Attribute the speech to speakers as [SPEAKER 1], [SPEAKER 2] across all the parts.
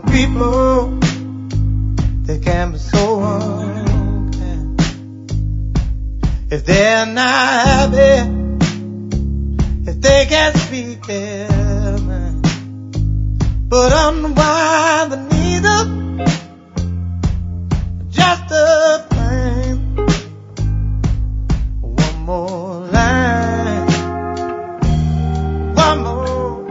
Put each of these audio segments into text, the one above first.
[SPEAKER 1] People, they can be so unkind. If they're not happy, if they can't speak their mind, but unwind the needle, just a flame. One more line, one more.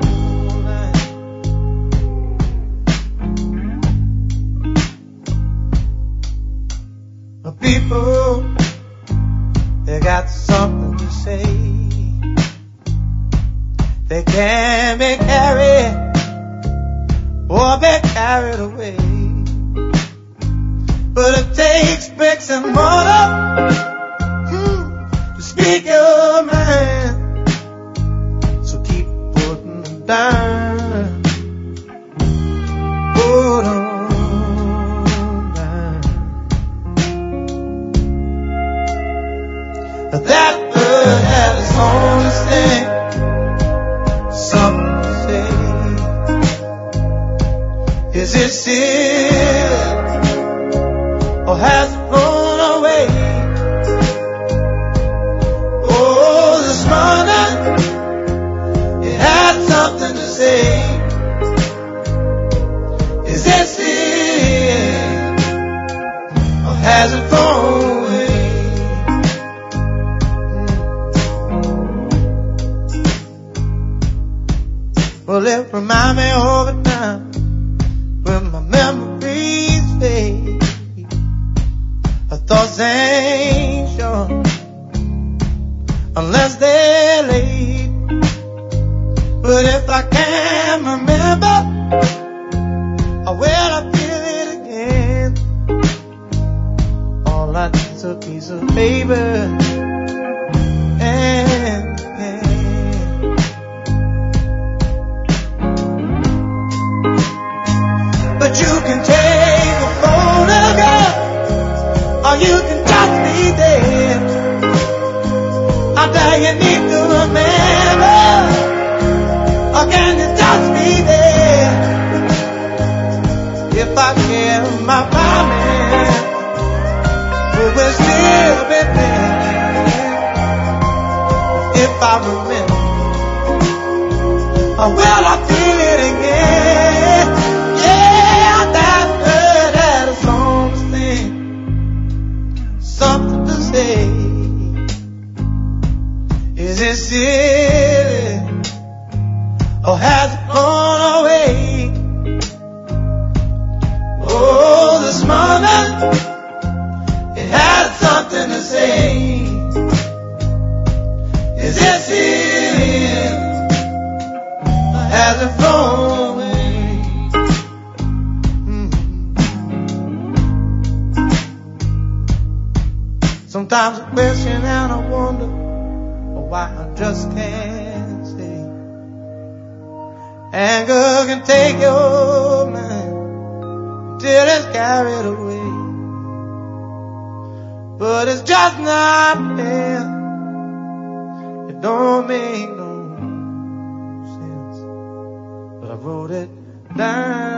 [SPEAKER 1] People, they got something to say. They can be carried or be carried away. But it takes bricks and mortar to speak your mind. So keep putting them down. Put 'em that bird had its own thing, something to say. Is it still, or has it flown away? Oh, this morning it had something to say. Is it still, or has it flown away? Well, it reminds me all the time when my memories fade. Our thoughts ain't sure unless they're late. But if I can remember, will I feel it again? All I need is a piece of paper and pen. But you can take a photograph, or you can just be there. I tell you need to remember, or can you just be there? If I care, my family will still be there. If I remember, or will I feel it again? Something to say. Is it silly, or has it gone away? Oh, this morning it had something to say. Is it silly, or has it flown away? Sometimes I question and I wonder why I just can't stay. Anger can take your mind till it's carried away. But it's just not fair. It don't make no sense. But I wrote it down.